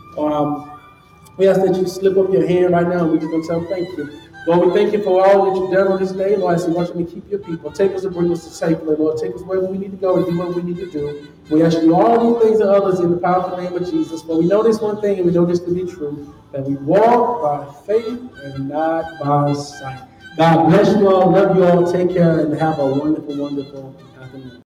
um, we ask that you slip up your hand right now, and we're just going to tell them thank you. Lord, we thank you for all that you've done on this day. Lord, I say, want you to keep your people. Take us and bring us to safely, Lord. Take us where we need to go and do what we need to do. We ask you all these things and others in the powerful name of Jesus. But we know this one thing, and we know this to be true, that we walk by faith and not by sight. God bless you all. Love you all. Take care and have a wonderful, wonderful afternoon.